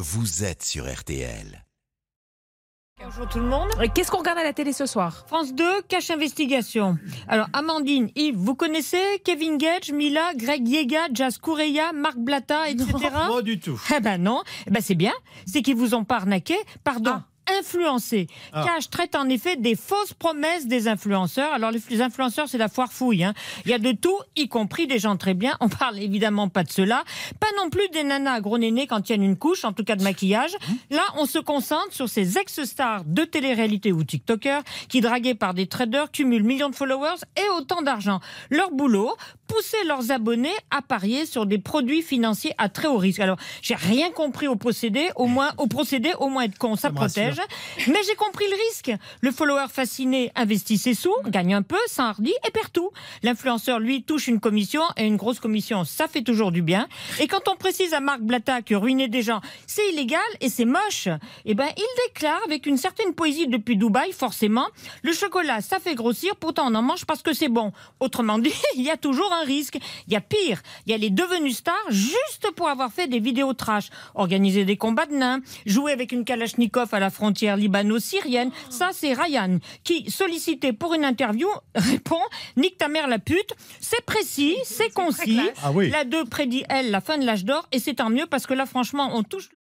vous êtes sur RTL. Bonjour tout le monde. Qu'est-ce qu'on regarde à la télé ce soir? France 2, Cache Investigation. Alors, Amandine, Yves, vous connaissez Kevin Gage, Mila, Greg Yega, Jazz Coureia, Marc Blatta, etc. Pas du tout. Eh ben non, c'est bien. C'est qu'ils vous ont pas arnaqué. Pardon. Influencés. Cash traite en effet des fausses promesses des influenceurs. Alors les influenceurs, c'est la foire fouille. Il y a de tout, y compris des gens très bien. On parle évidemment pas de cela. Pas non plus des nanas à gros nénés quand tiennent une couche, en tout cas de maquillage. Là, on se concentre sur ces ex-stars de télé-réalité ou TikTokers qui, dragués par des traders, cumulent millions de followers et autant d'argent. Leur boulot, pousser leurs abonnés à parier sur des produits financiers à très haut risque. Alors, j'ai rien compris au procédé, au moins être con, ça protège. Mais j'ai compris le risque. Le follower fasciné investit ses sous, gagne un peu, s'enhardit et perd tout. L'influenceur, lui, touche une commission, et une grosse commission, ça fait toujours du bien. Et quand on précise à Marc Blatta que ruiner des gens, c'est illégal et c'est moche, il déclare avec une certaine poésie depuis Dubaï, forcément, le chocolat, ça fait grossir, pourtant on en mange parce que c'est bon. Autrement dit, il y a toujours un risque. Il y a pire, il y a les devenus stars juste pour avoir fait des vidéos trash, organiser des combats de nains, jouer avec une kalachnikov à la frontière libano-syrienne. Ça, c'est Ryan qui, sollicité pour une interview, répond « Nique ta mère la pute ». C'est précis, c'est concis. Ah oui. La 2 prédit, elle, la fin de l'âge d'or, et c'est tant mieux parce que là, franchement, on touche...